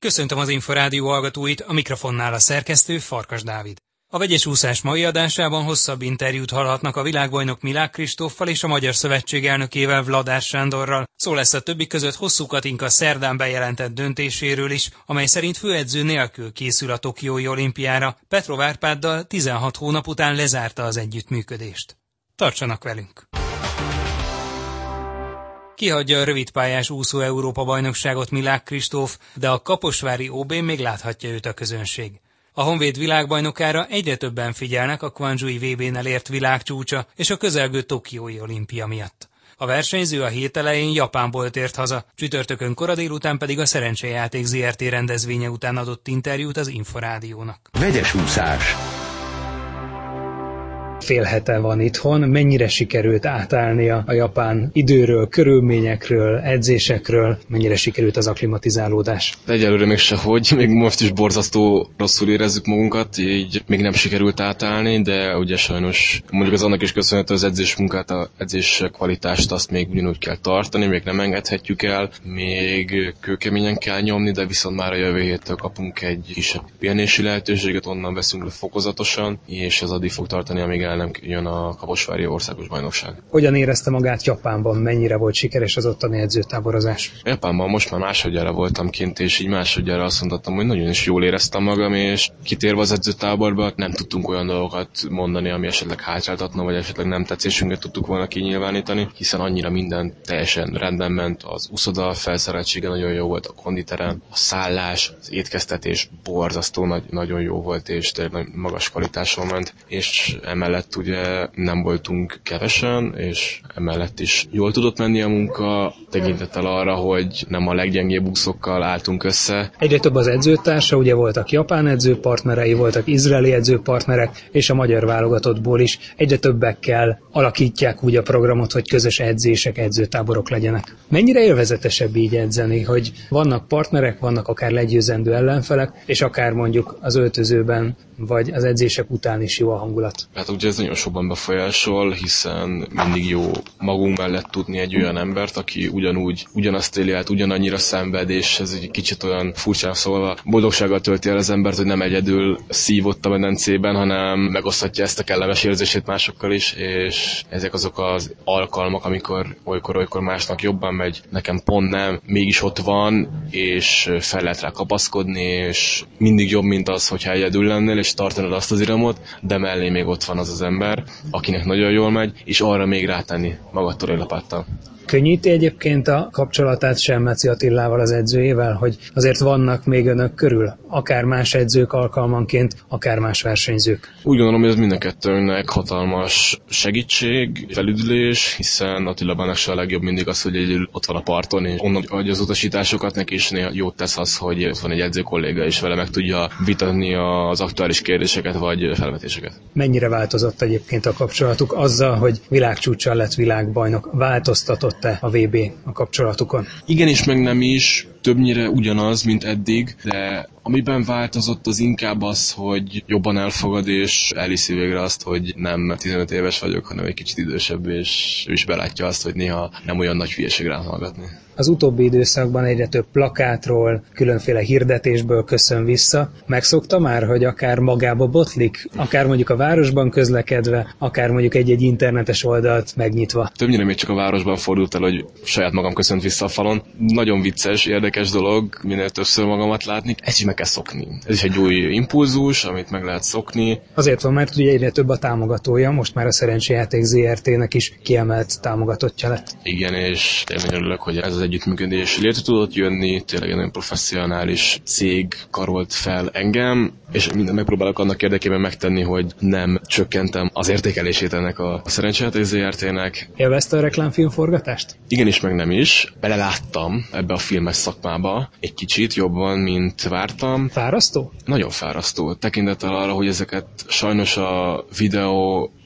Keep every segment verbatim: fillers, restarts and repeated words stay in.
Köszöntöm az Inforádió hallgatóit, a mikrofonnál a szerkesztő Farkas Dávid. A Vegyes úszás mai adásában hosszabb interjút hallhatnak a világbajnok Milák Kristóffal és a Magyar Szövetség elnökével, Vladár Sándorral. Szó lesz a többi között Hosszú Katinka szerdán bejelentett döntéséről is, amely szerint főedző nélkül készül a tokiói olimpiára. Petrov Árpáddal tizenhat hónap után lezárta az együttműködést. Tartsanak velünk! Kihagyja a rövidpályás úszó Európa-bajnokságot Milák Kristóf, de a kaposvári ó bén még láthatja őt a közönség. A Honvéd világbajnokára egyre többen figyelnek a Guangzhou-i vé bén elért világcsúcsa és a közelgő tokiói olimpia miatt. A versenyző a hét elején Japánból tért haza, csütörtökön kora délután pedig a Szerencsejáték zé er té rendezvénye után adott interjút az Inforádiónak. Vegyes úszás. Fél hete van itthon, mennyire sikerült átállnia a japán időről, körülményekről, edzésekről, mennyire sikerült az akklimatizálódás? Egyelőre még sehogy, még most is borzasztó rosszul érezzük magunkat, így még nem sikerült átállni, de ugye sajnos mondjuk az annak is köszönhető az edzés munkát, az edzés kvalitást azt még ugyanúgy kell tartani, még nem engedhetjük el, még kőkeményen kell nyomni, de viszont már a jövő héttől kapunk egy kisebb pihenési lehetőséget, onnan veszünk le fokozatosan, és ez addig fog tartani, amíg el nem jön a kaposvári országos bajnokság. Hogyan érezte magát Japánban? Mennyire volt sikeres az ottani edzőtáborozás? Japánban most már másodjára voltam kint, és így másodjára azt mondhatom, hogy nagyon is jól éreztem magam, és kitérve az edzőtáborba nem tudtunk olyan dolgokat mondani, ami esetleg hátráltatna, vagy esetleg nem tetszésünket tudtuk volna kinyilvánítani, hiszen annyira minden teljesen rendben ment, az úszoda felszereltsége nagyon jó volt, a konditeren, a szállás, az étkeztetés borzasztó nagy, nagyon jó volt, és tényleg magas kvalitáson ment, és emellett ugye nem voltunk kevesen, és emellett is jól tudott menni a munka, tekintettel arra, hogy nem a leggyengébb úszókkal álltunk össze. Egyre több az edzőtársa, ugye voltak japán edzőpartnerei, voltak izraeli edzőpartnerek, és a magyar válogatottból is egyre többekkel alakítják úgy a programot, hogy közös edzések, edzőtáborok legyenek. Mennyire élvezetesebb így edzeni, hogy vannak partnerek, vannak akár legyőzendő ellenfelek, és akár mondjuk az öltözőben, vagy az edzések után is jó a hangulat? Hát ugye ez nagyon sokban befolyásol, hiszen mindig jó magunk mellett tudni egy olyan embert, aki ugyanúgy, ugyanazt éli át, ugyanannyira szenved, és ez egy kicsit olyan furcsán szólva boldogsággal tölti el az embert, hogy nem egyedül szívott a medencében, hanem megoszthatja ezt a kellemes érzését másokkal is, és ezek azok az alkalmak, amikor olykor-olykor másnak jobban megy, nekem pont nem, mégis ott van, és fel lehet rá kapaszkodni, és mindig jobb, mint az, hogyha egyedül lennél, és tartanod azt az iramot, de mellé még ott van az az ember, akinek nagyon jól megy, és arra még rátenni magadtól egy lapáttal. Könnyíti egyébként a kapcsolatát Selmeci Attilával, az edzőjével, hogy azért vannak még önök körül, akár más edzők alkalmanként, akár más versenyzők? Úgy gondolom, hogy ez mind a kettőnknek hatalmas segítség, felüdülés, hiszen Attilában se a legjobb mindig az, hogy egyedül ott van a parton, és onnan adja az utasításokat, neki is néha jót tesz az, hogy ott van egy edző kolléga, és vele meg tudja vitatni az aktuális kérdéseket vagy felvetéseket. Mennyire változott egyébként a kapcsolatuk azzal, hogy világcsúccsal lett világbajnok? Változtatott a vé bé a kapcsolatukon? Igen és meg nem is, többnyire ugyanaz, mint eddig, de amiben változott az inkább az, hogy jobban elfogad és elhiszi végre azt, hogy nem tizenöt éves vagyok, hanem egy kicsit idősebb, és ő is belátja azt, hogy néha nem olyan nagy hülyeség rám hallgatni. Az utóbbi időszakban egyre több plakátról, különféle hirdetésből köszön vissza. Megszokta már, hogy akár magába botlik, akár mondjuk a városban közlekedve, akár mondjuk egy-egy internetes oldalt megnyitva? Többnyire még csak a városban fordult el, hogy saját magam köszönt vissza a falon. Nagyon vicces, érdekes dolog, minél többször magamat látni. Ezt is meg kell szokni. Ez is egy új impulzus, amit meg lehet szokni. Azért van, mert ugye egyre több a támogatója, most már a Szerencsejáték zé er té-nek is kiemelt támogatottja lett. Igen, és én nagyon örülök, hogy ez az együttműködés létre tudott jönni, tényleg egy nagyon professzionális cég karolt fel engem, és mindent megpróbálok annak érdekében megtenni, hogy nem csökkentem az értékelését ennek a Szerencsejáték zé er té-nek. Élvezte a reklámfilmforgatást? Igen is, meg nem is. Beleláttam ebbe a filmes szakmába egy kicsit jobban, mint vártam. Fárasztó? Nagyon fárasztó. Tekintettel arra, hogy ezeket sajnos a videó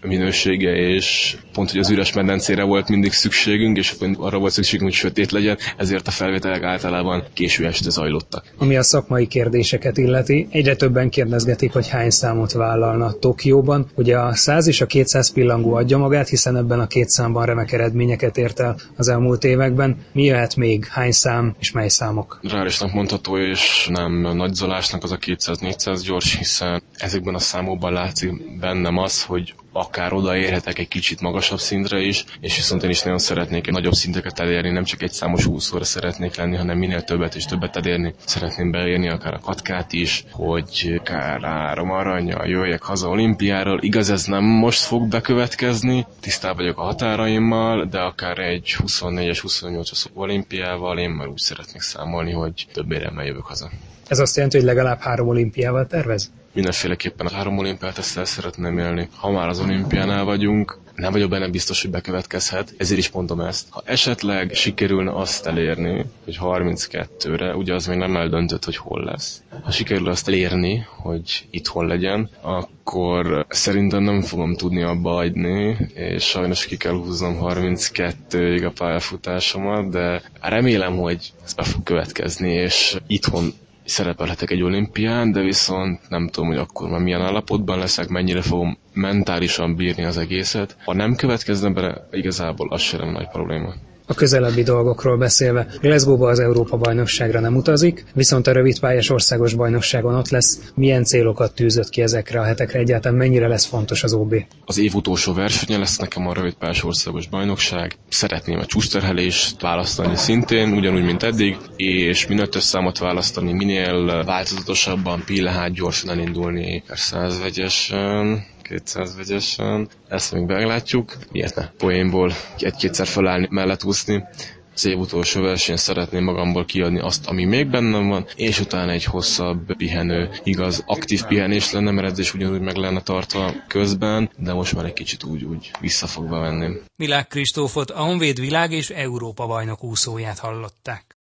minősége, és pont, hogy az üres medencére volt mindig szükségünk, és arra volt szükségünk, hogy sötét legyen, ezért a felvételek általában késő este zajlottak. Ami a szakmai kérdéseket illeti, egyre többen kérdezgetik, hogy hány számot vállalna Tokióban. Ugye a száz és a kétszáz pillangó adja magát, hiszen ebben a két számban remek eredményeket ért el az elmúlt években. Mi jöhet még? Hány szám és mely számok? Reálisnak mondható, és nem nagyzolásnak az a kétszáz-négyszáz gyors, hiszen ezekben a számokban látszik bennem az, hogy akár odaérhetek egy kicsit magasabb szintre is, és viszont én is nagyon szeretnék egy nagyobb szinteket elérni, nem csak egy számos úszóra szeretnék lenni, hanem minél többet és többet elérni. Szeretném beérni akár a Katkát is, hogy akár három arannyal jöjjek haza olimpiáról. Igaz, ez nem most fog bekövetkezni, tisztában vagyok a határaimmal, de akár egy huszonnégyes, huszonnyolcas olimpiával én már úgy szeretnék számolni, hogy több éremmel jövök haza. Ez azt jelenti, hogy legalább három olimpiával tervez? Mindenféleképpen a három olimpiát ezt el szeretném élni. Ha már az olimpiánál vagyunk, nem vagyok benne biztos, hogy bekövetkezhet, ezért is mondom ezt. Ha esetleg sikerülne azt elérni, hogy harminckettőre, ugye az még nem eldöntött, hogy hol lesz. Ha sikerül azt elérni, hogy itthon legyen, akkor szerintem nem fogom tudni abba hagyni, és sajnos ki kell húznom harminckettőig a pályafutásomat, de remélem, hogy ez be fog következni, és itthon szerepelhetek egy olimpián, de viszont nem tudom, hogy akkor már milyen állapotban leszek, mennyire fogom mentálisan bírni az egészet. Ha nem következne bele, igazából az sem nagy probléma. A közelebbi dolgokról beszélve, Glasgow-ba az Európa-bajnokságra nem utazik, viszont a rövidpályás országos bajnokságon ott lesz. Milyen célokat tűzött ki ezekre a hetekre, egyáltalán mennyire lesz fontos az ó bé? Az év utolsó versenye lesz nekem a rövidpályás országos bajnokság. Szeretném a csúcsterhelést választani szintén, ugyanúgy, mint eddig, és minél több számot választani, minél változatosabban, pillehát gyorsan elindulni, száz vegyesen, kétszáz vegyesen, ezt még meglátjuk. Miért ne? Poénból egy-kétszer felállni, mellett úszni. Az év utolsó versenyen szeretném magamból kiadni azt, ami még bennem van, és utána egy hosszabb pihenő, igaz, aktív pihenés lenne, mert ez is ugyanúgy meg lenne tartva közben, de most már egy kicsit úgy, úgy visszafogva venném. Milák Kristófot, a Honvéd világ és Európa bajnok úszóját hallották.